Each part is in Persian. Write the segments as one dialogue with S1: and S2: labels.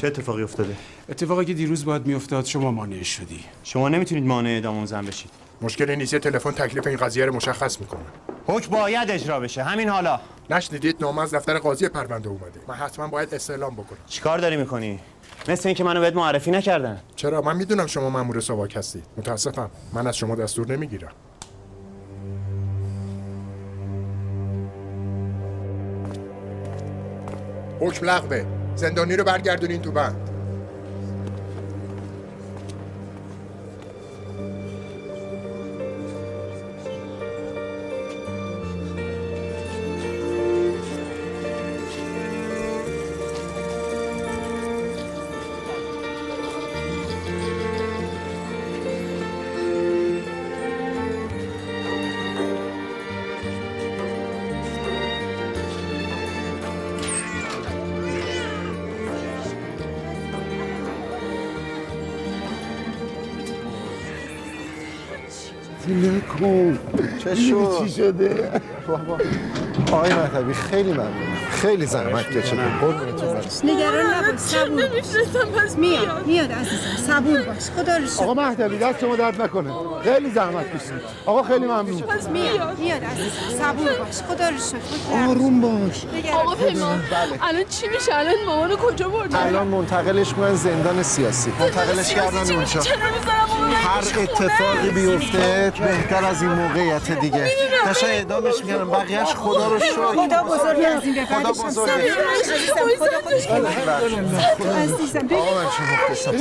S1: چه اتفاقی افتاده؟
S2: اتفاقی که دیروز باید میافتاد شما مانع شدی.
S1: شما نمیتونید مانع اعدام اون زن بشید.
S3: مشکلی نیست، تلفن تکلیف این قضیه رو مشخص میکنه.
S1: حکم باید اجرا بشه همین حالا.
S3: نشنیدید نامه از دفتر قاضی پرونده اومده؟ من حتما باید استعلام بکنم.
S1: چیکار داری میکنی؟ مثل اینکه منو بهت معرفی نکردن.
S3: چرا؟ من میدونم شما مأمور ساواک هستید. متاسفم من از شما دستور نمیگیرم. حکم لغوه. زندانی رو برگردونین تو بند.
S4: نکن.
S5: چه شد؟
S4: چی شده؟
S5: بابا آقای مهدوی خیلی ممنون، خیلی زحمت کشیدید. قربونتون برم.
S6: نگران نباش، صبور باش. میاد عزیزم، صبور باش. خدا رو شکر.
S4: آقا مهدوی دست شما درد نکنه. خیلی زحمت کشیدید. آقا خیلی ممنون.
S6: میاد عزیزم، صبور باش. خدا رو شکر.
S4: آروم باش.
S7: آقا پیمان الان چی میشه؟ الان مامانو کجا بردن؟
S5: الان منتقلش کنن زندان سیاسی. منتقلش کردن اونجا. هر اتفاقی بیفته بهتر از این موقعیت دیگه. قشنگ اعدامش میکنن، بقیه‌اش خدا رو شکر.
S6: خدا بزرگ از این
S5: خدا بزرگ.
S6: عزیزم
S5: آقا من شما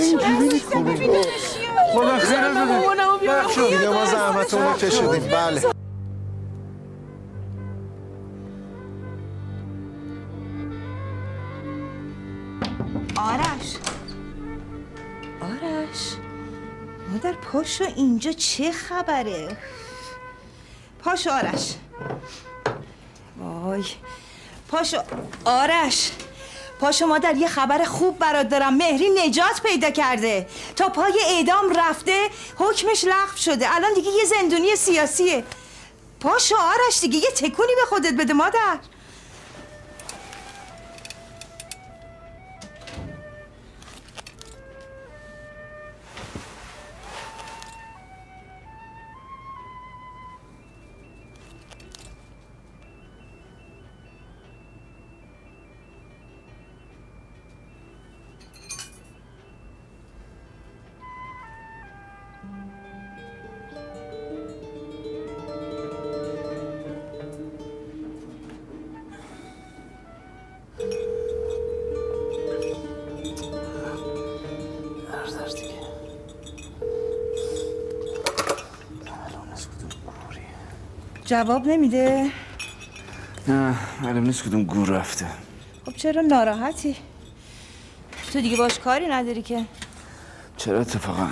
S4: خدا خیره بده.
S5: دیگه ما زحمتون رو کشیدیم. بله.
S8: آرش مادر پاشو، اینجا چه خبره؟ پاشو آرش. وای پاشو آرش، پاشو مادر، یه خبر خوب برات دارم. مهری نجات پیدا کرده، تا پای اعدام رفته، حکمش لغو شده، الان دیگه یه زندونی سیاسیه. پاشو آرش دیگه، یه تکونی به خودت بده مادر. جواب نمیده؟
S9: نه معلوم نیست کدوم گور رفته.
S8: خب چرا ناراحتی؟ تو دیگه باش کاری نداری که؟
S9: چرا اتفاقا؟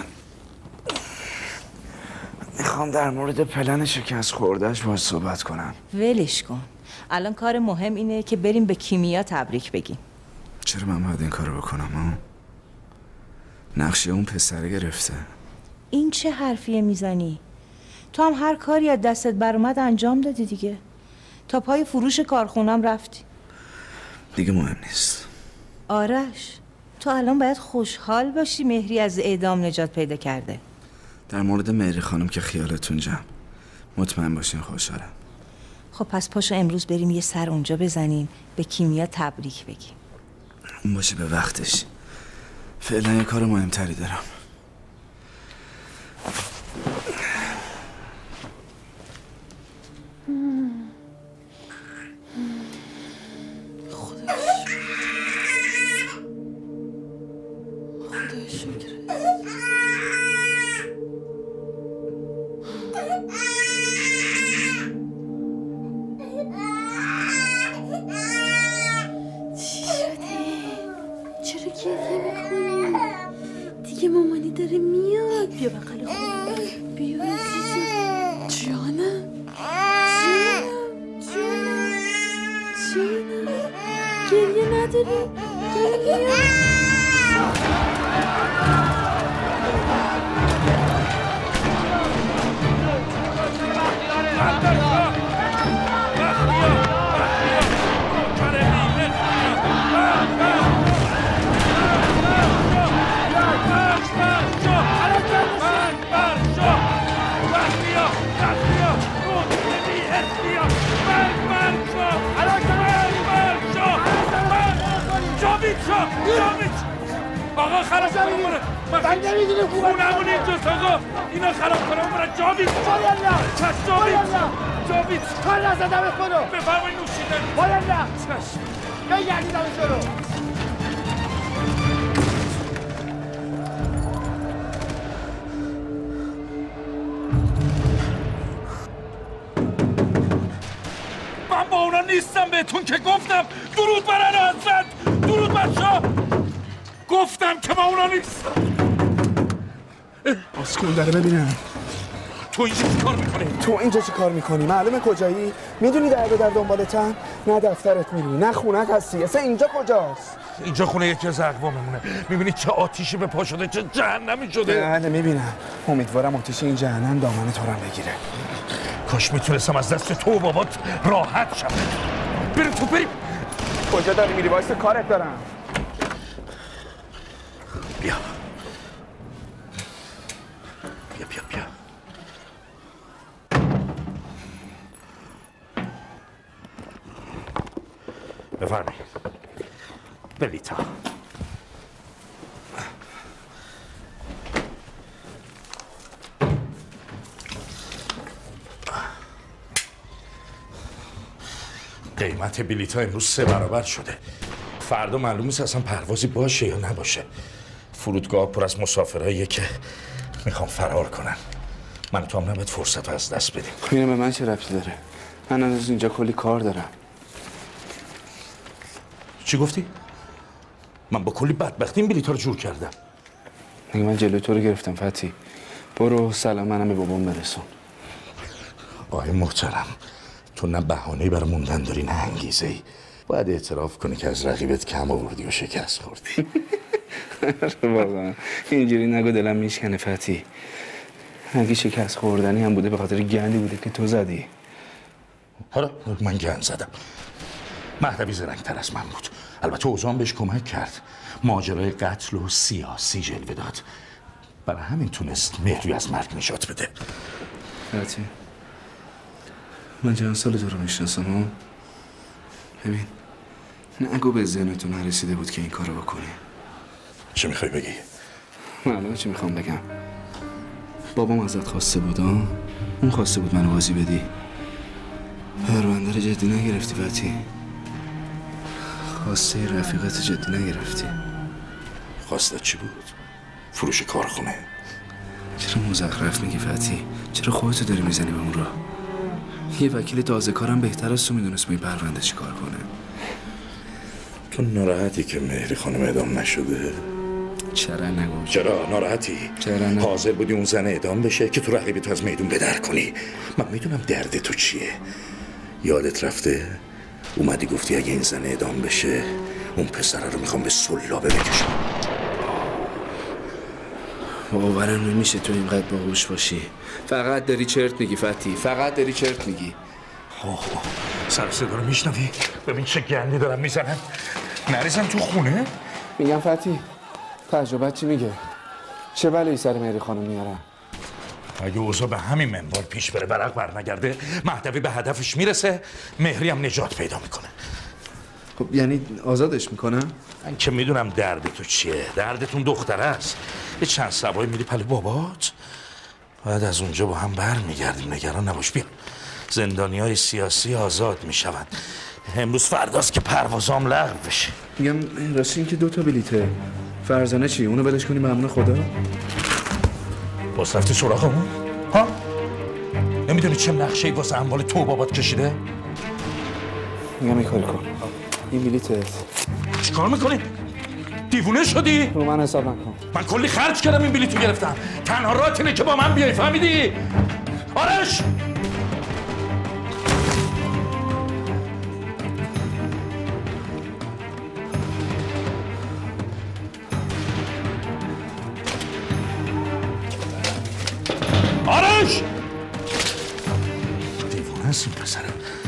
S9: میخوام در مورد پلن شکست خوردهش باهاش صحبت کنم.
S8: ولش کن، الان کار مهم اینه که بریم به کیمیا تبریک بگیم.
S9: چرا من باید این کارو بکنم؟ نقشه اون پسره گرفته.
S8: این چه حرفیه میزنی؟ تو هم هر کاری از دستت برامد انجام دادی دیگه. تا پای فروش کارخونم رفتی.
S9: دیگه مهم نیست.
S8: آرش تو الان باید خوشحال باشی مهری از اعدام نجات پیدا کرده.
S9: در مورد مهری خانم که خیالتون جمع، مطمئن باشین خوشحالم.
S8: خب پس پاشو امروز بریم یه سر اونجا بزنیم، به کیمیا تبریک بگیم.
S9: اون باشه به وقتش. فعلا یه کار مهمتری دارم.
S10: آقا خراب کنم برن من نمیدونم خونمون اینجاست آقا اینا خراب کنم برن جاوید جاوید
S4: کار نزدمت کنو
S10: بفرمایید نوشیدن
S4: باید نه بگردیدم شروع
S10: من با اونا نیستم بهتون که گفتم درود بر اعلی حضرت درود بر شاه گفتم که با اونا نیستم
S5: اسکول داره ببینم
S10: تو اینجا چی کار میکنی؟
S5: تو اینجا چی کار میکنی؟ معلومه کجایی؟ میدونی در دنبالتن؟ نه دفترت میری نه خونت هستی اصلا اینجا کجاست؟
S10: اینجا خونه یکی از اقواممونه میبینی چه آتیشی به پا شده چه جهنمی شده
S5: نه میبینم امیدوارم آتیش این جهنم دامن تو رو بگیره
S10: کاش میتونستم از دست تو و بابات راحت شم بریم
S5: کجا داری میری؟ وایسا کارت دارم
S10: بیا بفرمایید بلیتا قیمت بلیتا امروز 3 برابر شده فردا معلوم نیست اصلا پروازی باشه یا نباشه فرودگاه پر از مسافراییه که میخوام فرار کنن من تو هم نباید فرصت رو از دست بدیم
S9: اینه به من چه ربطی داره؟ من از اینجا کلی کار دارم
S10: چی گفتی؟ من با کلی بدبختی این بلیطا رو جور کردم
S9: مگه من جلوی تو رو گرفتم فتی برو سلام منم به بابام برسون
S10: آقای محترم تو نه بهانه‌ای برای موندن داری نه انگیزه‌ای باید اعتراف کنی که از رقیبت کم آوردی و شکست خوردی
S9: واقعا اینجوری نگو دلم میشکنه فتی اگه شکست خوردنی هم بوده به خاطر گندی بوده که تو زدی
S10: حالا من گند زدم مهدوی زرنگ‌تر از من بود البته اوزان بهش کمک کرد ماجرای قتل و سیاسی جلوه داد برای همین تونست مهری از مرگ نجات بده
S9: فتی من چند سال تو رو میشناسم ببین نگو به ذهنتون نرسیده بود که این کارو بکنی
S10: چه میخوای بگی؟
S9: معلومه چی میخوام بگم بابام ازت خواسته بود اون خواسته بود منو بازی بدی پرونده رو جدی نگرفتی فتی خواسته رفیقت جدی نگرفتی
S10: خواسته چی بود؟ فروش کارخونه
S9: چرا مزخرف میگی فتی؟ چرا خودتو داری میزنی به اون راه؟ یه وکیل تازه کارم بهتر از تو میدونست با این پرونده چی کار کنه
S10: تو ناراحتی که مهری خانم اعدام نشده؟
S9: چرا نگو
S10: چرا ناراحتی؟
S9: چرا نه؟
S10: حاضر بودی اون زن اعدام بشه که تو رقیبی تو از میدون بدر کنی من میدونم درد تو چیه یادت رفته؟ اومدی گفتی اگه این زن اعدام بشه اون پسره رو میخوام به سلابه بکشم
S9: باورم نمیشه تو اینقدر باهوش باشی فقط داری چرت میگی فتی فقط داری چرت میگی
S10: سر صدا رو میشنوی؟ ببین چه گندی دارم میزنم نریزم تو خونه؟
S9: میگم فتی تجربت چی میگه؟ چه بلایی سر مهری خانم میارن؟
S10: اگه اوضاع به همین منوال پیش بره برق برنگرده مهدوی به هدفش میرسه مهری هم نجات پیدا میکنه
S9: خب یعنی آزادش میکنم؟
S10: من که میدونم درد تو چیه دردتون دختره است یه چند سبایی میری پل بابات بعد از اونجا با هم برمیگردیم نگران نباش بیا زندانیای سیاسی آزاد میشوند امروز فرداست که پروازام لغو بشه
S9: میگم راستی این که 2 تا بلیته فرزانه چی؟ اونو بلش کنیم به امون خدا؟
S10: باز رفتی سراغ اون؟ ها؟ نمیدونی چه نقشه‌ای واسه اموال تو بابات کشیده؟
S9: میگم این کاری کن این بلیتت
S10: چی کار میکنی؟ دیوونه شدی؟
S9: رو من حساب نکن
S10: من کلی خرج کردم این بلیتو گرفتم تنها راهت اینه که با من بیای فهمیدی؟ آرش! آرش! دیوونه است این پسره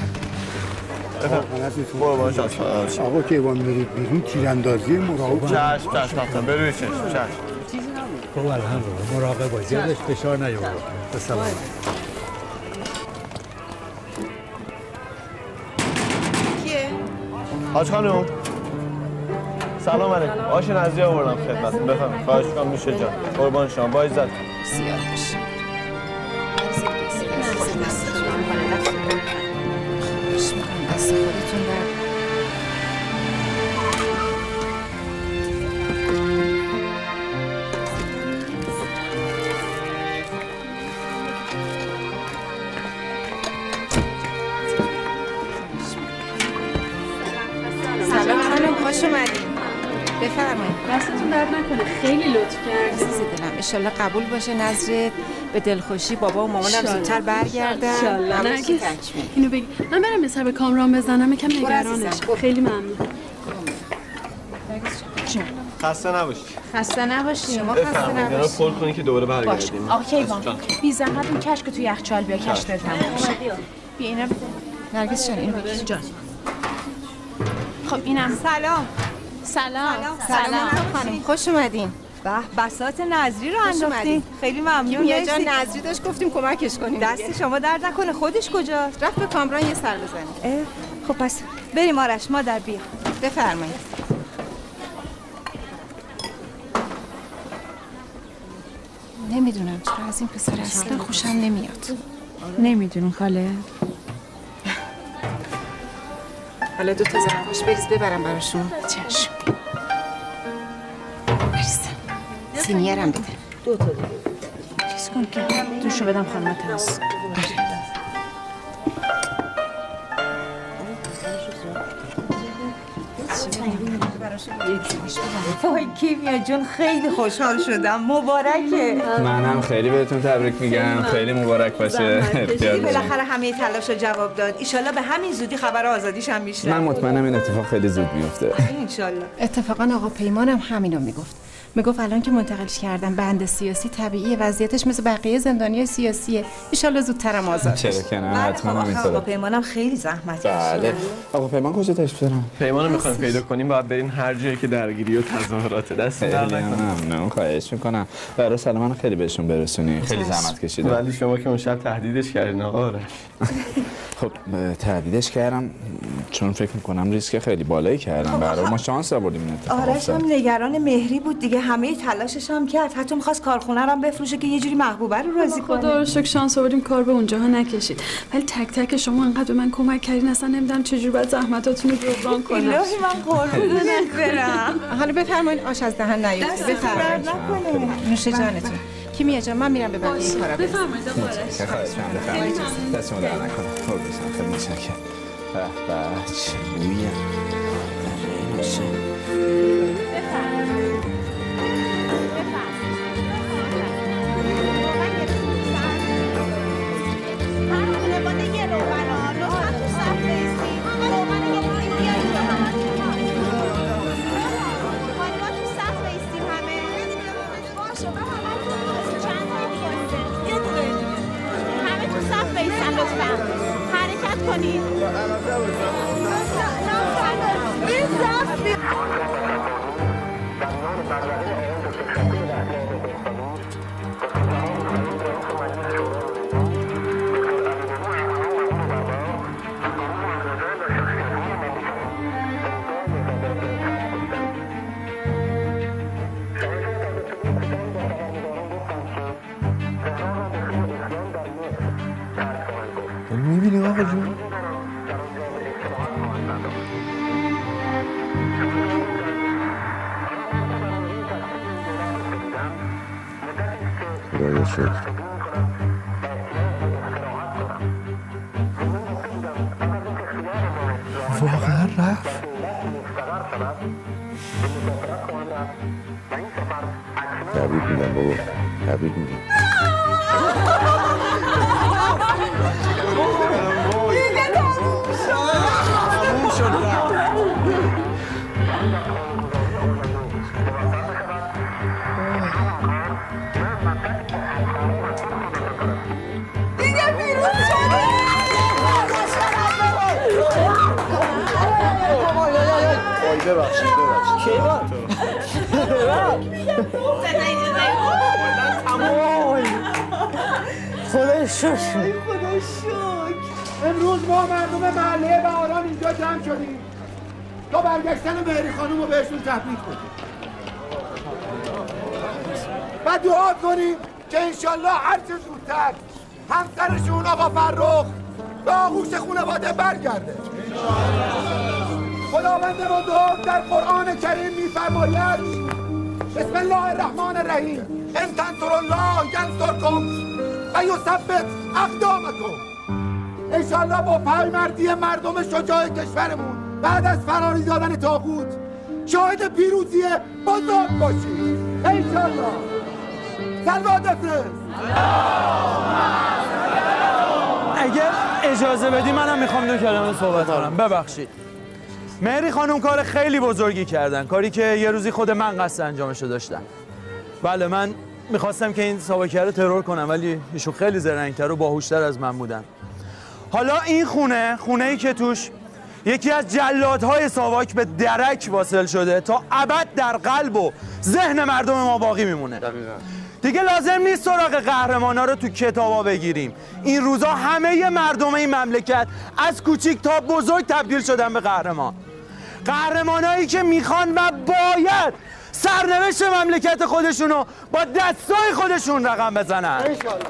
S4: آقا که ایوان برید بیرون تیراندازی مراقب
S1: چشم بروی چشم
S11: خب الحمدلله مراقب باش زیادش فشار نیاور بسلام
S8: کیه؟
S1: حاج خانم
S12: سلام علیکم. آش نزدی آوردم خدمتتون. بفرمایید. خواهش می‌کنم نوش جان. قربان شما. با عزت.
S8: زیاد باشه. دست خودتون در سلام خانم، خوش اومدین. بفرمایید.
S7: دستتون درد نکنه، خیلی لطف کردید.
S8: عزیز دلم انشالله قبول باشه نظرت، به دلخوشی بابا و مامانم زودتر برگردن.
S7: انشالله. نرگس اینو بگی من برم یه سر به کامران بزنم، یکم نگرانش. خیلی ممنون.
S12: خسته نباشی.
S8: خسته نباشی. شما خسته نباشی.
S12: پر کنی که دوباره برگردیم.
S13: آقا کیوان بی زحمت اون کشک تو یخچال بیا، کش دل تموم بشه.
S8: بیا اینا بده. نرگس جان اینو بگیر. جان.
S13: خب اینم.
S8: سلام. سلام خانم، خوش اومدین. به بساط نظری رو انداختین. خیلی ممنون. یه جا نظری داشت گفتیم کمکش کنیم. دست شما درد نکنه. خودش کجاست؟ رفت به کامران یه سر بزنیم. خب پس بریم آرش، مادر بیا. بفرمایید. نمیدونم چرا از این پسر اصلا خوشم نمیاد.
S13: نمیدونم خاله.
S8: حالا 2 تا زرفاش بریز ببرم براشون. چشم. بریزم. سینیرم بده.
S13: 2 تا دیگه. چیز کن که دوشو بدم خانم ترس.
S8: وای کیمیا جون خیلی خوشحال شدم. مبارکه.
S9: منم خیلی بهتون تبریک میگم. خیلی مبارک باشه.
S8: بالاخره همه تلاش رو جواب داد. ایشالله به همین زودی خبر آزادیش هم میشه.
S9: من مطمئنم این اتفاق خیلی زود میفته.
S8: انشالله. اتفاقا آقا پیمانم همینو میگفت الان که منتقلش کردن بند سیاسی طبیعیه، وضعیتش مثل بقیه زندانیای سیاسیه. ایشالله زودترم آزاد.
S9: چرا که نه؟ حتما همینطوره.
S8: آقا پیمانم خیلی زحمت کشید.
S9: بله. آقا پیمان کجا تشریف دارم؟
S12: پیمانو میخوایم پیدا کنیم، باید برین هر جایی که درگیری و تظاهرات. دست در نکنه.
S9: ممنون، خواهش میکنم. برای سلامت خیلی بهشون برسونی. خیلی زحمت کشیدم.
S12: ولی شما که اون شب تهدیدش کردین آقا آرش.
S9: خب تهدیدش کردم چون فکر میکنم ریسک خیلی بالایی کردم. برای ما شانس آوردیم این اتفاق.
S8: آرش هم نگران مهری بود دیگه، همه تلاشش هم کرد. حتی می‌خواست کارخونه رو بفروشه که یه جوری محبوبه رو راضی کنه.
S7: خدا رو شکر شانس آوردیم کار به اونجاها نکشید. ولی تک تک شما انقدر به من کمک کردین، اصلا نمیدونم چه جوری باید زحمتاتون رو جبران کنم.
S8: الهی من قربونت برم. حالا بفرمایید آش از دهن نیفته. بفرمایید. نوش جانتون. کیمیا جان من میرم به بقیه کارا.
S7: بفرمایید آرش.
S9: بفرمایید. دستمو در نکنه. خیلی متشکرم. به چه بویی.
S7: حرکت کنید.
S12: میبینی آقا جون؟
S5: خدایا شکر.
S12: واقعا رفت؟
S5: تبریک میگم بابا، تبریک میگم.
S12: ببخشید کیوان
S4: خدا شکر.
S6: خدا شکر. امروز ما مردم محله بهاران اینجا جمع شدیم
S4: تا برگشتن مهری خانم رو بهشون تبریک بگیم و دعا کنیم که انشالله هرچه زودتر همسرشون آقا فرخ به آغوش خانواده برگرده. خداوند بزرگ در قرآن کریم می‌فرماید بسم الله الرحمن الرحیم ان تنصروا الله ینصرکم و یثبت اقدامکم. انشالله با پایمردی مردم شجاع کشورمون بعد از فراری دادن طاغوت شاهد پیروزی بزرگ باشیم انشالله. صلوات بفرست.
S14: اگر اجازه بدی منم میخوام دو کلمه صحبت کنم. ببخشید. مهری خانم کار خیلی بزرگی کردن، کاری که یه روزی خود من قصد انجامشو داشتم. بله من میخواستم که این ساواک رو ترور کنم ولی ایشون خیلی زرنگ‌تر و باهوش‌تر از من بودن. حالا این خونه‌ای که توش یکی از جلادهای ساواک به درک واصل شده تا ابد در قلب و ذهن مردم ما باقی میمونه. دیگه لازم نیست سراغ قهرمانا رو تو کتابا بگیریم. این روزا همه مردم این مملکت از کوچیک تا بزرگ تبدیل شدن به قهرمان. قهرمانایی که میخوان و باید سرنوشت مملکت خودشونو با دستای خودشون رقم بزنن.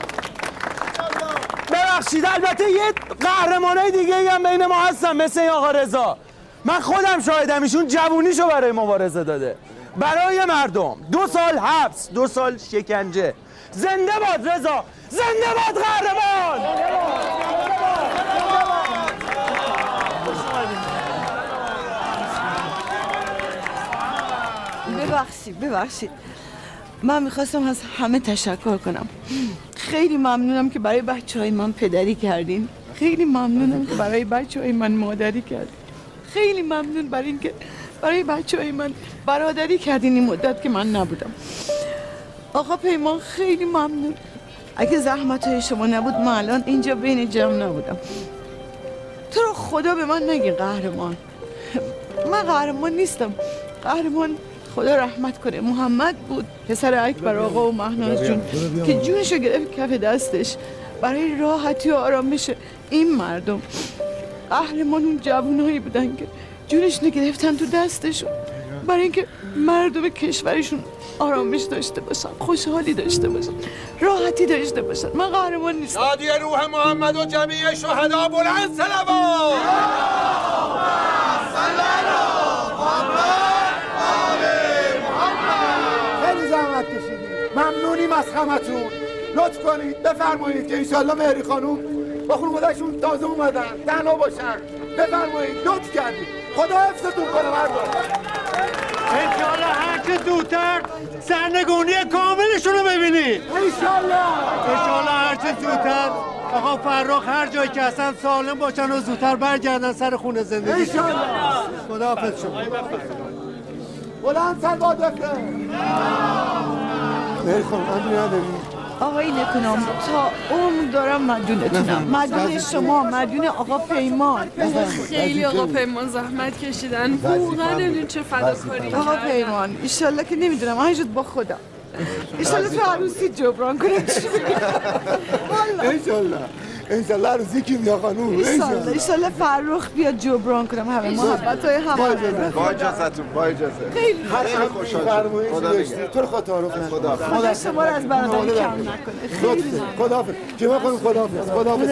S14: ببخشید البته یه قهرمانای دیگه هم بین ما هستن مثل آقا رضا. من خودم شاهدم ایشون جوونیشو برای مبارزه داده. برای مردم 2 سال حبس 2 سال شکنجه. زنده باد رضا، زنده باد قهرمان.
S15: ببخشید من میخواستم از همه تشکر کنم. خیلی ممنونم که برای بچه‌های من پدری کردین. خیلی ممنونم که برای بچه‌های من مادری کردین. خیلی ممنون برای اینکه برای بچه‌های من برادری کردین این مدت که من نبودم. آقا پیمان خیلی ممنون. اگه زحمت‌های شما نبود من الان اینجا بین جمع نبودم. تو رو خدا به من نگی قهرمان. من قهرمان نیستم. قهرمان خدا رحمت کنه محمد بود، پسر اکبر آقا و مهناز جون که جونشو گرفت کف دستش برای راحتی و آرامش این مردم. قهرمان اون جوانهایی بودن که جونشون گرفتن تو دستشون برای اینکه مردم کشورشون آرامش داشته باشن، خوشحالی داشته باشن، راحتی داشته باشن. من قهرمان نیستم.
S4: شادی روح محمد و جمیع شهدا بلند صلوات. خیلی زحمت کشیدید. ممنونیم از همتون. لطف کنید بفرمایید که انشالله مهری خانوم با خانواده‌شون تازه اومدن تنها باشن. بفرمایید لطف کردید. خدا حفظتون کنه مردم.
S11: انشالله هرچه زودتر سرنگونی کاملشون رو ببینید. انشالله هرچه زودتر آقا فرخ هر جایی که هستن سالم باشن و زودتر برگردن سر خونه زندگی.
S4: انشالله.
S11: خداحافظ شما.
S4: بلند صلوات بفرست. مهری خانم امری نداریم.
S15: آقای نکنم تا عمر دارم مدیونتونم. مدیون شما، مدیون آقا پیمان.
S7: خیلی آقا پیمان زحمت کشیدن. واقعا نمیدونی چه فداکاری.
S15: آقا پیمان ایشالله که نمیدونم همینجور با خدا ایشالله تو عروسی جبران کنم.
S4: انشالله عروسی کیمیا خانوم.
S15: ایشالله فرخ بیاد جبران کنم همه محبت‌های همه.
S5: با اجازهتون با اجازه.
S15: خیلی
S5: خوشحال شدم.
S4: تو رو خدا تعارف نکنه.
S15: خدا شما رو از برادری کم نکنه. خیلی
S4: خداحافظ. کیمیا خانوم خداحافظ. خداحافظ.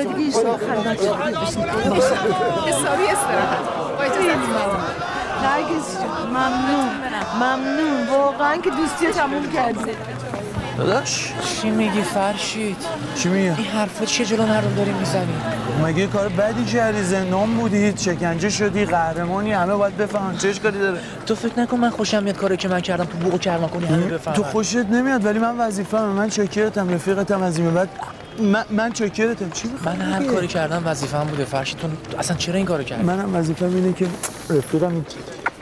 S7: حسابی استراحت. با اجازهتون.
S15: نرگس جون ممنون واقعا که دوستی تموم کردی.
S14: داداش
S16: چی میگی فرشید؟
S14: چی میگی؟
S16: این حرفا چه جلو مردم داری میزنی؟
S14: مگه کار بدی کردی؟ زندان بودی، شکنجه شدی، قهرمانی، همه باید بفهمن چه اشکالی داره؟
S16: تو فکر نکن من خوشم میاد کاری که من کردم تو بوقو کرما کنی همه بفهمن.
S14: تو خوشت نمیاد ولی من وظیفه‌مه. من چاکرتم، رفیقتم. از این بعد من چاکرتم. چی می‌خوای؟
S16: من هر کاری کردم وظیفه‌م بوده فرشید. تو اصلا چرا این کارو کردی؟
S14: منم وظیفه‌م اینه که رفیقم این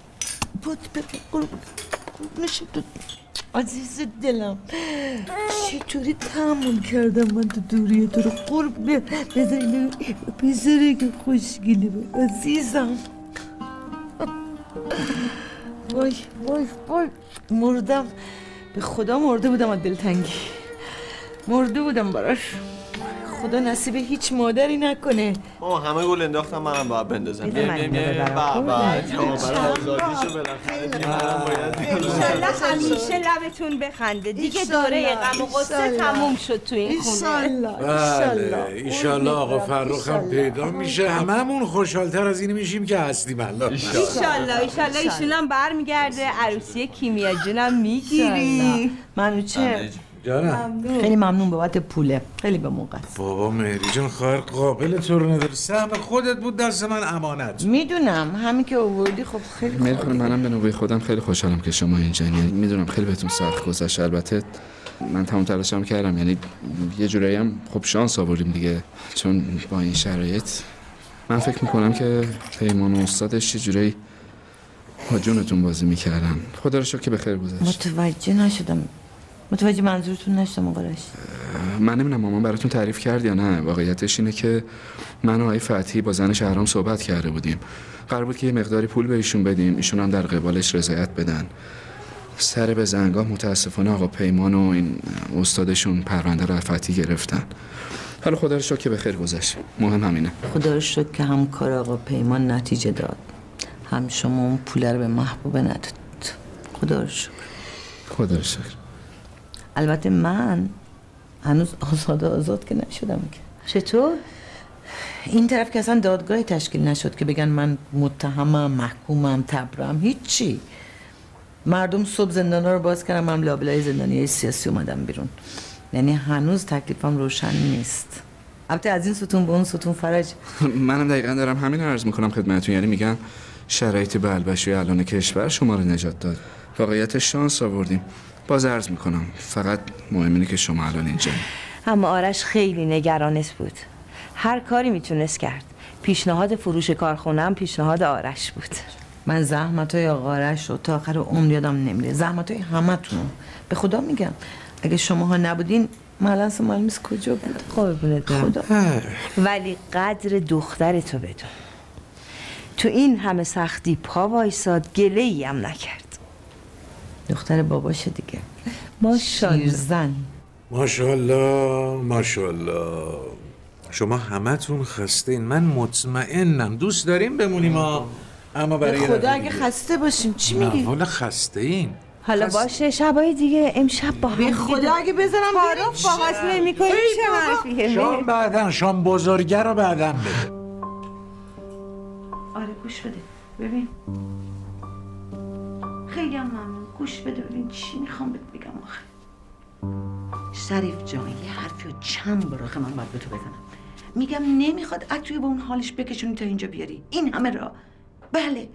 S15: عزیز دلم چطوری تحمل کردم من تو دوری تو رو قرب بذاری پسره که خوشگلی بود عزیزم. وای مردم به خدا مرده بودم از دلتنگی. مرده بودم براش. خدا نصیب هیچ مادری نکنه.
S12: ماما همه گل انداختم منم باید بندازم.
S8: انشالله همیشه لبتون بخنده دیگه. دوره غم و غصه تموم شد تو این خونه.
S17: بله ایشالله آقا فرخ هم پیدا میشه، هممون خوشحالتر از این میشیم که هستیم. الله
S8: ایشالله ایشون هم برمیگرده، عروسی کیمیا جونم میگیری.
S15: منوچه
S17: جانم
S15: خیلی ممنون بابت پوله، خیلی به موقع.
S17: بابا مهری جان خواهر قابل تو رو نداره، سهم خودت بود دست من امانت.
S15: میدونم همین که آوردی خب خیلی
S9: میل کنم. منم به نوبه خودم خیلی خوشحالم که شما اینجا. یعنی میدونم خیلی بهتون سخت گذشت، البته من تمام تلاشم کردم، یعنی یه جورایی هم خب شانس آوردیم دیگه، چون با این شرایط من فکر میکنم که پیمان و استادش یه جورایی با جونتون بازی میکردن. خدا رو شکر که بخیر گذشت.
S15: متوجه نشدم، متوجه منظورتون نشدم آقا رشید.
S9: من نمیدونم مامان براتون تعریف کرد یا نه. واقعیتش اینه که من و آقای فتحی با زن شهرام صحبت کرده بودیم، قرار بود که یه مقداری پول به ایشون بدیم، ایشون هم در قبالش رضایت بدن. سر به زنگاه متاسفانه آقا پیمان و این استادشون پرونده رو از فتحی گرفتن. حالا خدا رو شکر که بخیر گذشت، مهم همینه.
S15: خدا رو شکر که هم کار آقا پیمان نتیجه داد، هم شما اون پول رو به محبوبه نداد. خدا رو شکر.
S9: خدا رو شکر.
S15: البته من هنوز آزاد که نشدم که.
S8: چطور؟
S15: این طرف که اصلا دادگاهی تشکیل نشد که بگن من متهمم، محکومم، تبرم، هیچی. مردم صبح زندانا رو باز کردم، من لابلای زندانیای سیاسی اومدم بیرون. یعنی هنوز تکلیفم روشن نیست. البته از این ستون به اون ستون فرج.
S9: منم دقیقا دارم همین عرض میکنم خدمتتون. یعنی میگن شرایط بلبشوی الان کشور شما رو نجات داد. واقعیت شانس آوردیم. باز عرض میکنم فقط مهم اینه که شما الان اینجا.
S8: اما آرش خیلی نگرانت بود. هر کاری میتونست کرد. پیشنهاد فروش کارخونه هم پیشنهاد آرش بود.
S15: من زحمتای آقا آرش رو تا آخر عمر یادم نمیره. زحمتای همتون. به خدا میگم اگه شماها نبودین من الان معلوم نیست کجا بود.
S8: قربونت برم. ولی قدر دخترتو بدون. تو این همه سختی پا وایساد، گله‌ای هم نکرد.
S15: دختر باباشه دیگه.
S8: ماشاءالله.
S15: زن.
S17: ماشاءالله ماشاءالله. شما همتون خسته این، من مطمئنم دوست داریم بمونیم اما برای
S15: خدا اگه خسته باشیم چی میگی؟
S17: حالا خسته این.
S8: حالا باشه شبای دیگه امشب با هم.
S15: به خدا اگه بذارم
S8: فاروق باهات نمی‌کنی چه حرفیه؟
S17: شام بعدن، شام بزرگه رو بعدن بده.
S15: آره گوش بده ببین. خیلی هم ممنون. گوش بده ببین چی میخوام بهت بگم آخه. شریف جان یه حرفی رو چند بار آخه من باید به تو بزنم. میگم نمیخواد عطوی با اون حالش بکشونی تا اینجا بیاری. این همه راه. بله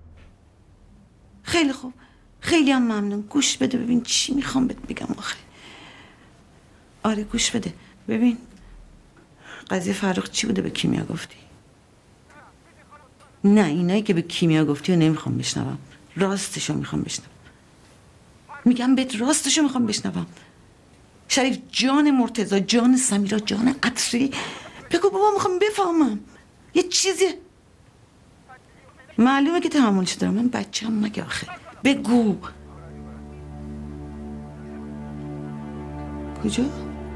S15: خیلی خوب، خیلی هم ممنون. گوش بده ببین چی میخوام بهت بگم آخه. آره گوش بده ببین. قضیه فرخ چی بوده به کیمیا گفتی؟ نه اینایی که به کیمیا گفتی رو نمیخوام بشنوم. راستشو میخوام بشنوم. میگم بهت راستشو میخوام بشنوم. شریف جان مرتضی، جان سمیرا، جان عطری، بگو بابا میخوام بفهمم یه چیزی. معلومه که تحملش دارم، من بچه‌م مگه آخه. بگو کجا؟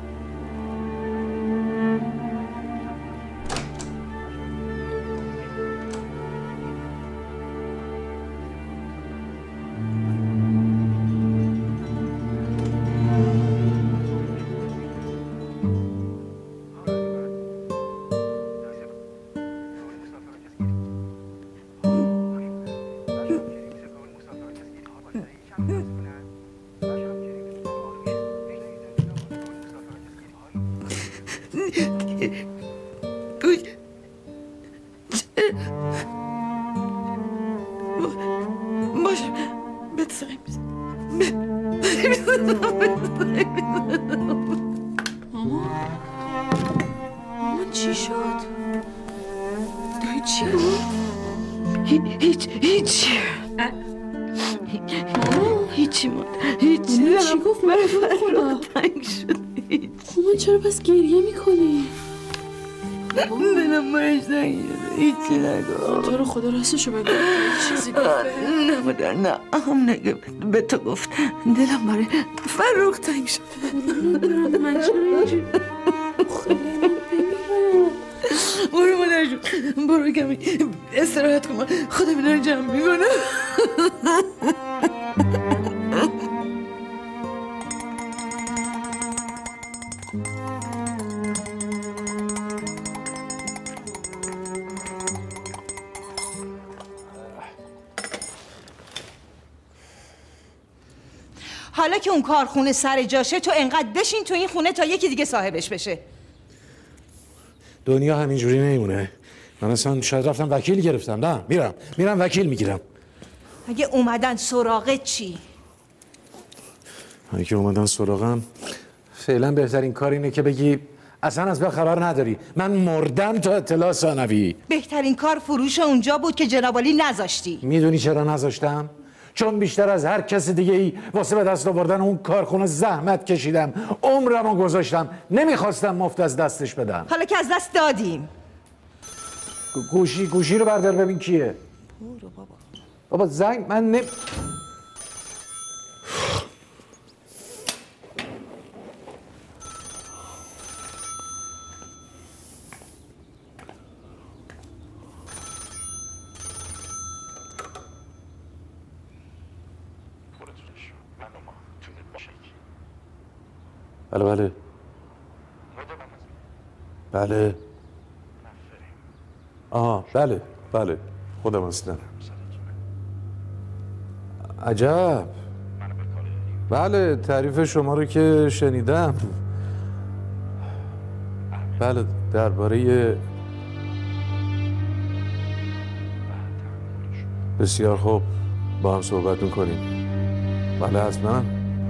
S15: باش بهت سعی
S7: مامان چی شد؟ دایی چی بود؟
S15: هیچی مامان هیچی.
S7: چی گفت؟ من
S15: فرخ تنگ شد.
S7: مامان چرا بس گریه میکنی؟
S15: دلم برش تنگ شده. هیچی نگو.
S7: تو رو خدا راستشو بگو. چیزی گفت؟
S15: نه مادر نه هم نگه به تو گفت. دلم برای فرخ تنگ شده.
S7: من چرا اینجوری؟ خیلی
S15: برو مادر جون، برو کمی استراحت کن، خودم اینا رو جمع میکنم.
S8: حالا که اون کارخونه سر جاشه تو انقدر بشین تو این خونه تا یکی دیگه صاحبش بشه.
S17: دنیا همینجوری نمیمونه. من اصلا شاید رفتم وکیل گرفتم. نه میرم وکیل میگیرم.
S8: اگه اومدن سراغت چی؟
S17: اگه اومدن سراغم فعلا بهترین کار اینه که بگی اصلا از من خبر نداری، من مردم تا اطلاع ثانوی.
S8: بهترین کار فروش اونجا بود که جنابالی نذاشتی.
S17: میدونی چرا نذاشتم؟ چون بیشتر از هر کس دیگه ای واسه به دست آوردن اون کارخونه زحمت کشیدم، عمرمو گذاشتم، نمیخواستم مفت از دستش بدم.
S8: حالا که از دست دادیم.
S17: گوشی رو بردار ببین کیه.
S8: برو
S17: بابا زنگ من بله آها بله خودم هستم. عجب. بله تعریف شما رو که شنیدم. بله درباره بسیار خوب با هم صحبت میکنیم. بله حتما.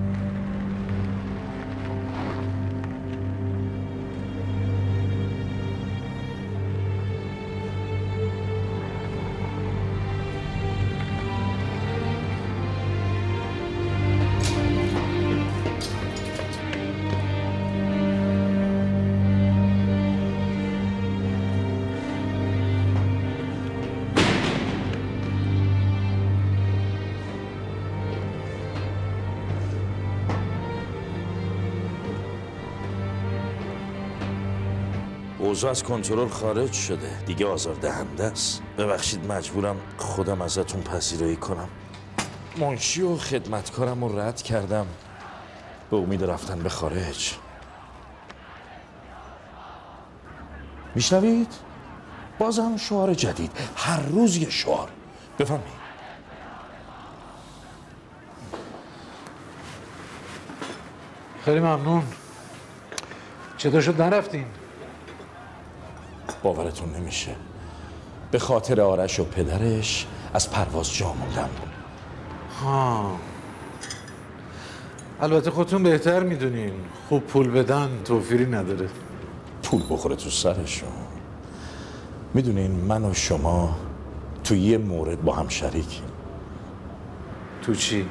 S10: اوضاع از کنترل خارج شده، دیگه آزاردهنده است. ببخشید مجبورم خودم ازتون پذیرایی کنم. منشی و خدمتکارم رو رد کردم به امید رفتن به خارج. میشنوید؟ بازم شعار جدید، هر روز یه شعار. بفهمید
S17: خیلی ممنون. چطور شد نرفتین؟
S10: باورتون نمیشه، به خاطر آرش و پدرش از پرواز جا موندم.
S17: البته خودتون بهتر میدونین، خوب پول بدن توفیری نداره.
S10: پول بخوره تو سرشون. میدونین من و شما تو یه مورد با هم شریکیم.
S17: تو چی؟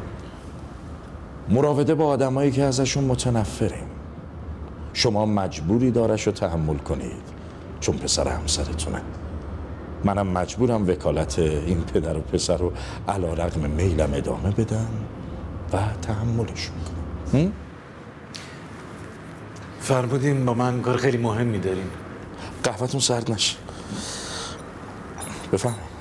S10: مراوده با آدمایی که ازشون متنفریم. شما مجبوری آرش رو تحمل کنید چون پسر همسرتونه. منم مجبورم وکالت این پدر و پسر رو علیرغم میلم ادامه بدم و تحملشون کنم.
S17: فرمودین با من کار خیلی مهمی دارین.
S10: قهوه‌تون سرد نشه. بفهم.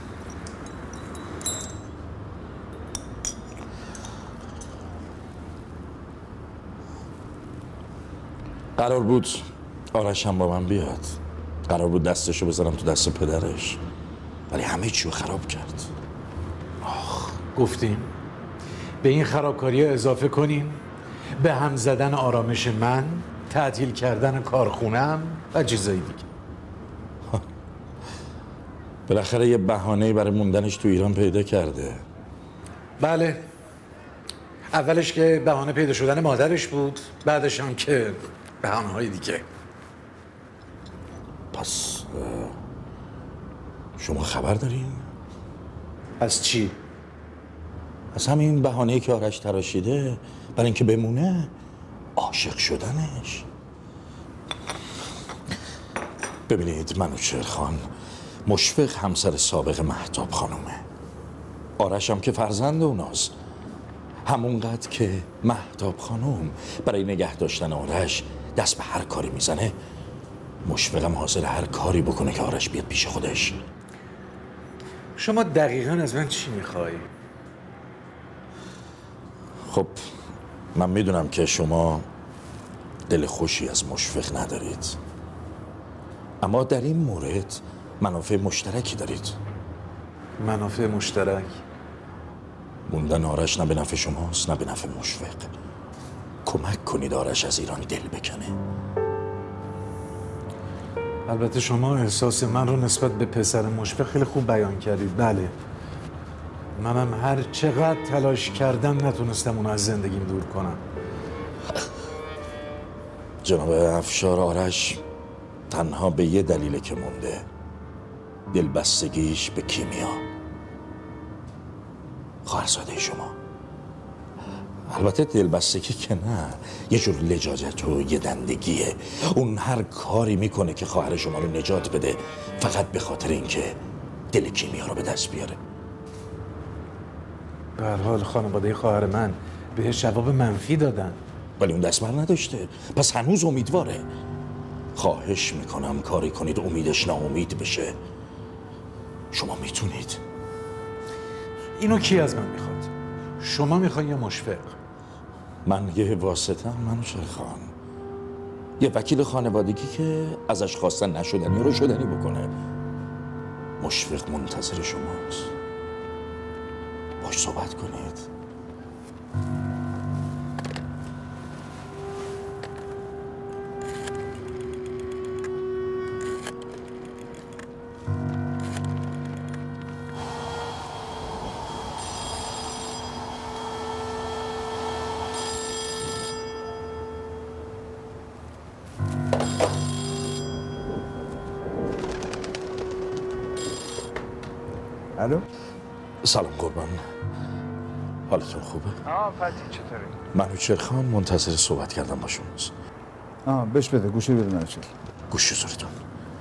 S10: قرار بود آرش هم با من بیاد. قرار بود دستشو بذارم تو دست پدرش، ولی همه چیو خراب کرد.
S17: گفتیم به این خرابکاری اضافه کنیم به هم زدن آرامش من، تعطیل کردن کارخونم و چیزایی دیگه.
S10: بالاخره یه بهانه‌ای برای موندنش تو ایران پیدا کرده.
S17: بله، اولش که بهانه پیدا شدن مادرش بود، بعدش هم که بهانه‌های دیگه.
S10: پس شما خبر دارین؟
S17: از چی؟
S10: از همین بهانه‌ای که آرش تراشیده برای اینکه بمونه، عاشق شدنش. ببینید منوچهر خان مشفق همسر سابق مهتاب خانومه. آرش هم که فرزند اوناست. همونقدر که مهتاب خانوم برای نگه داشتن آرش دست به هر کاری میزنه، مشفقم حاضر هر کاری بکنه که آرش بیاد پیش خودش.
S17: شما دقیقاً از من چی میخوایی؟
S10: خب من میدونم که شما دل خوشی از مشفق ندارید، اما در این مورد منافع مشترکی دارید.
S17: منافع مشترک؟
S10: موندن آرش نه به نفع شماست نه به نفع مشفق. کمک کنید آرش از ایران دل بکنه.
S17: البته شما احساس من رو نسبت به پسر مشفق خیلی خوب بیان کردید. بله، منم هر چقدر تلاش کردم نتونستم اون از زندگیم دور کنم.
S10: جناب افشار، آرش تنها به یه دلیله که مونده، دلبستگیش به کیمیا، خواهرزاده شما. البته دلبستگی که نه، یه جور لجاجت و یه دندگیه. اون هر کاری میکنه که خواهر شما رو نجات بده، فقط به خاطر اینکه دل کیمیا رو به دست بیاره.
S17: به هر حال خانواده خواهر من بهش جواب منفی دادن،
S10: ولی اون دستمر نداشته، پس هنوز امیدواره. خواهش میکنم کاری کنید امیدش ناامید بشه. شما میتونید.
S17: اینو کی از من میخواد؟ شما میخوای یا مشفق؟
S10: من یه واسطه منوچهر خان، یه وکیل خانوادگی که ازش خواستن نشدنی رو شدنی بکنه. مشفق منتظر شماست، باش صحبت کنید.
S18: الو؟
S10: سلام قربان، حالتون خوبه؟
S18: فتی چطوری؟
S10: منوچهر خان منتظر صحبت کردن با شماست.
S18: بهش بده، گوشی بده منوچهر.
S10: گوشی زورتون.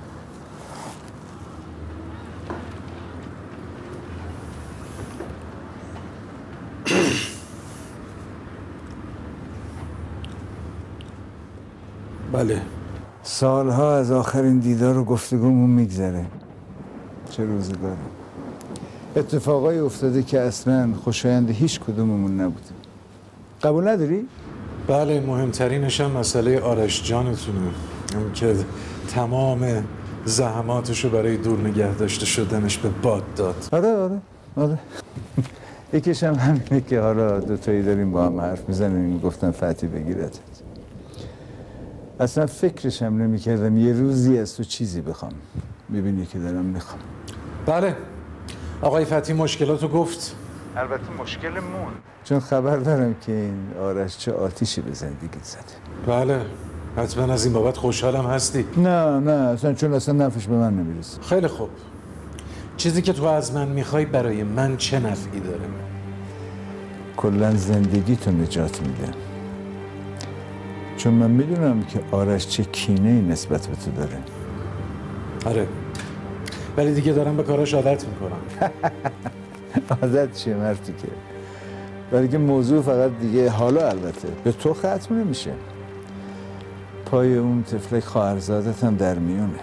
S17: بله.
S18: سالها از آخرین دیدار و گفتگومون میگذره. چه روزگاره. اتفاقای افتاده که اصلا خوشایند هیچ کدوممون نبود. قبول نداری؟
S17: بله، مهمترینش هم مسئله آرش جانتونه، اون که تمام زحماتشو برای دور نگه داشته شدنش به باد داد.
S18: آره یکیش هم همینه که حالا دوتایی داریم با هم حرف میزنیم. گفتم فتی بگیرتت. اصلا فکرش هم نمی کردم یه روزی از تو چیزی بخوام. میبینی که دارم میخوام.
S17: بله، آقای فتی مشکلاتو گفت.
S18: البته مشکل مون، چون خبر دارم که این آرش چه آتیشی به زندگیت زده.
S17: بله، حتما از این بابت خوشحالم هستی.
S18: نه اصلا چون اصلا نفعش به من نمیرسه.
S17: خیلی خوب. چیزی که تو از من میخوای برای من چه نفعی داره؟
S18: کلا زندگیتو نجات میده. چون من میدونم که آرش چه کینه‌ای نسبت به تو داره.
S17: آره، ولی دیگه دارم به کاراش عادت میکنم.
S18: عادت چیه مرتی که؟ ولی که موضوع فقط دیگه حالا البته به تو ختم نمیشه. پای اون طفلک خواهرزادت هم در میونه.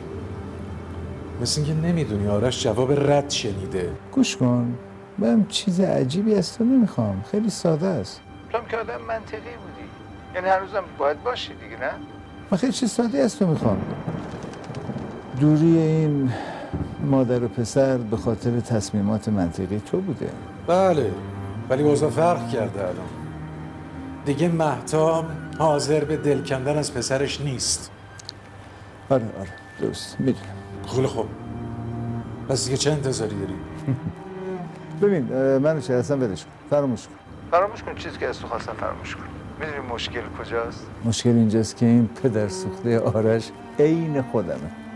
S17: مثل اینکه نمیدونی آرش جواب رد شنیده.
S18: گوش کن، من چیز عجیبی از تو نمیخوام. خیلی ساده است. تو هم که آدم منطقی بودی، یعنی هر روزم باید باشی دیگه، نه؟ من خیلی چیز ساده از تو میخوام. دوری این مادر و پسر به خاطر تصمیمات منطقی تو بوده.
S17: بله، ولی اوضاع فرق کرده الان. دیگه مهتاب حاضر به دل کندن از پسرش نیست.
S18: آره درست، میدونم.
S17: خیلی خوب، پس دیگه چه انتظاری داری؟
S18: ببین منو چه اصلا ولش کن. فراموش کن چیزی که از تو خواستم فراموش کن. میدونی مشکل کجاست؟ مشکل اینجاست که این پدر سوخته آرش عین خودمه.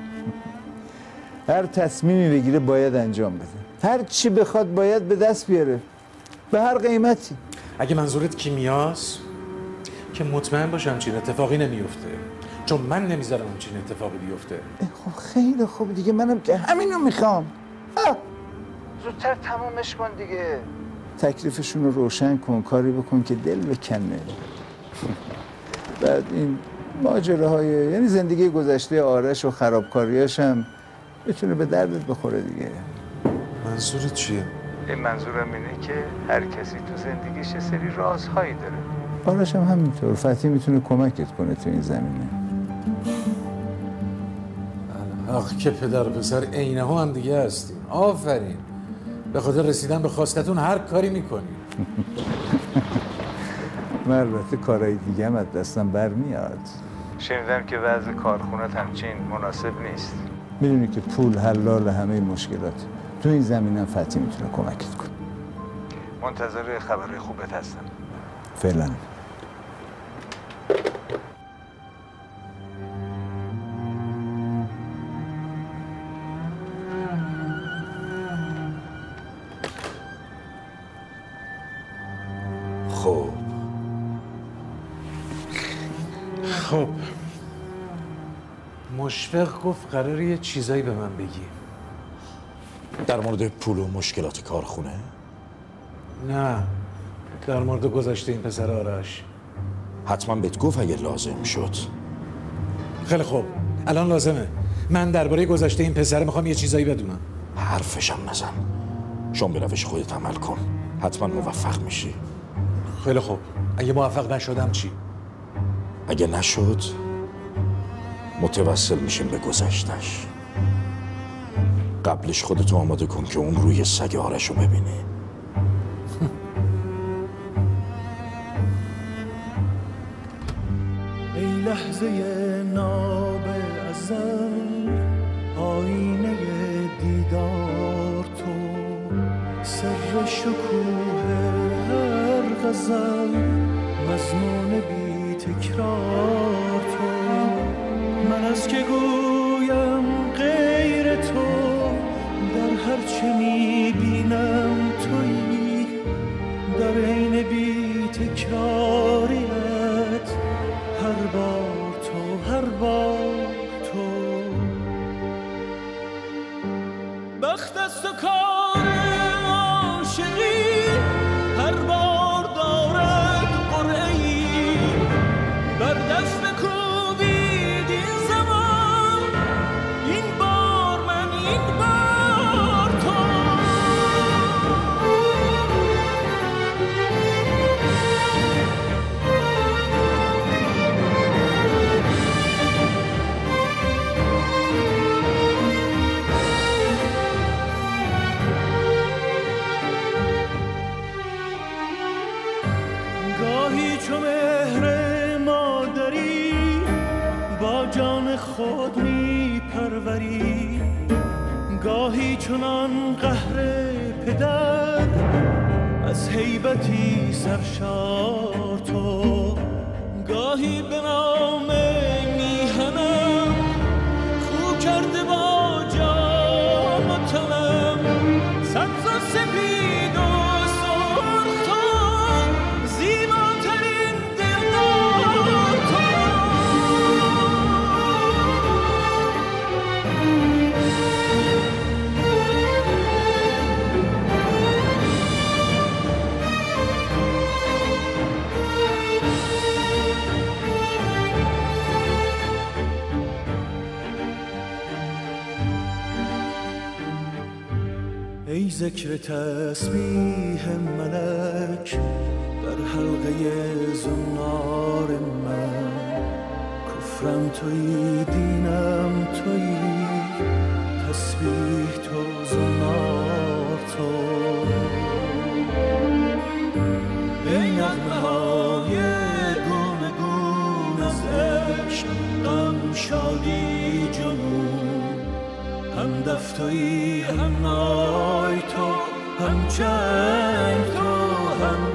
S18: هر تصمیمی بگیره باید انجام بده. هر چی بخواد باید به دست بیاره، به هر قیمتی.
S17: اگه منظورت کیمیاست که مطمئن باش همچین اتفاقی نمیفته، چون من نمیذارم همچین اتفاقی بیفته.
S18: خب خیلی خوب دیگه، منم که همینو میخوام. زودتر تمومش کن دیگه. تکلیفشون رو روشن کن، کاری بکن که دل بکنه. بعد این ماجراهای یعنی زندگی گذشته آرش و خرابکاریاش هم بتونه به دردت بخوره دیگه.
S17: منظورت چیه؟
S18: این منظورم اینه که هر کسی تو زندگیش یه سری رازهایی داره. آرش هم همینطور. فتی میتونه کمکت کنه تو این زمینه.
S17: حق که پدر و پسر عینه ها هم دیگه هستیم. آفرین. به خاطر رسیدن به خواستتون هر کاری میکنیم.
S18: من البته کارهای دیگه هم از دستم برمیاد. شنیدم که وضع کارخونت همچین مناسب نیست. میدونی که پول حلال همه مشکلات. تو این زمینم فتی میتونه کمکت کنه. منتظر خبر خوبت هستم. فعلا.
S17: خب مشفق گفت قراره یه چیزایی به من بگی.
S10: در مورد پول و مشکلات کارخونه؟
S17: نه، در مورد گذشته این پسر آرش.
S10: حتما بهت گفت اگه لازم شد.
S17: خیلی خوب، الان لازمه. من درباره گذشته این پسر میخوام یه چیزایی بدونم.
S10: حرفشم نزن. شما به روش خودت عمل کن. حتما موفق میشی.
S17: خیلی خوب، اگه موفق نشدم چی؟
S10: اگه نشد متوسل میشیم به گذشتش. قبلش خودتو آماده کن که اون روی سگ آرشو ببینی.
S19: ای لحظه ناب ازل آینه دیدار تو، سر شکوه هر غزل مضمون بی تکرار تو. من از که گویم غیر تو، در هر چه میبینم تویی، در عین بی تکراریت هر بار تو، هر بار تو. بخت از تو کار عاشقی هر بار دارد قرعه‌ای، بر دست بکوبید این زمان، این بار من، این بار تو. گاهی چو مهر مادری با جان خود می پروری، گاهی چنان قهر پدر از هیبتی سرشار تو. گاهی به نام میهنم خو کرده با جام و تنم، سبز و سپید و سرخ تو، زیباترین دلدار تو. ای ذکر تسبیح ملک در حلقه زنار من، کفرم تویی، دینم تویی، تسبیح تو، زنار تو. ای نغمه های گونه گون از عشق، غم، شادی، جنون، هم دفتویی، هم نای تو، هم چنگ تو، هم